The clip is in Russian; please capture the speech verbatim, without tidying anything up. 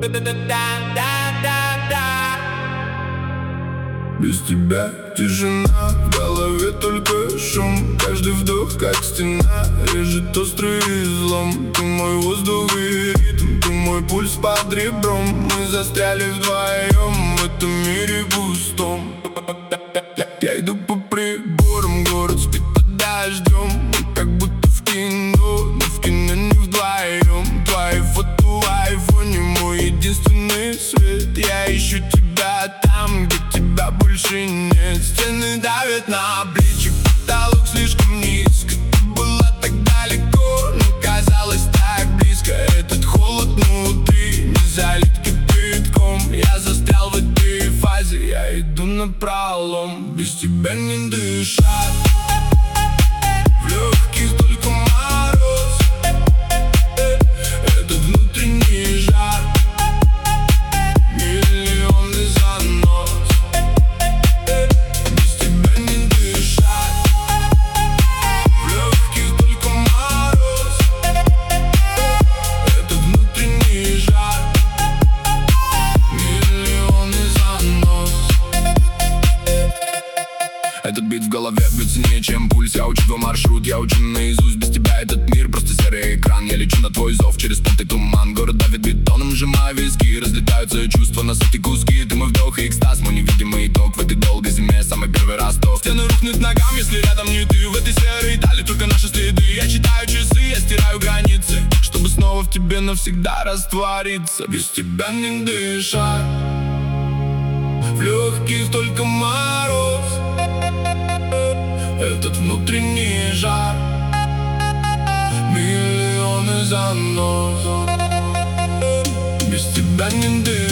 Без тебя тишина, в голове только шум. Каждый вдох как стена, режет острый излом. Ты мой воздух и ритм, ты мой пульс под ребром. Мы застряли вдвоем в этом мире пустом. Я иду по приборам, город спит под дождем. Мы как будто в кино, но в кино не вдвоем. Твои фото в айфоне, мой единственный свет. Я ищу тебя там, где тебя больше нет. Стены давят на плечи, потолок слишком низко. Ты была так далеко, но казалось так близко. Этот холод внутри не залит кипятком. Я застрял в этой фазе, я иду напролом. Без тебя не дышать, в легких только мороз. Этот внутренний жар, миллионный занос. Без тебя не дышать, в легких только мороз. Этот внутренний жар, миллионный занос. Этот бит в голове бьет сильнее, чем пульс. Я учу твой маршрут, я учу наизусть. Без тебя этот мир просто серый экран. Я лечу на твой зов через понтый туман. Город давит бетоном, сжимая виски. Разлетаются чувства на сотни куски. Ты мой вдох и экстаз, мой невидимый итог. В этой долгой зиме самый первый ростов. Стены рухнут ногам, если рядом не ты. В этой серой дали только наши следы. Я читаю часы, я стираю границы, чтобы снова в тебе навсегда раствориться. Без тебя не дышать, в легких только мороз. Этот внутренний жар, миллионы занос. Без тебя не дышать.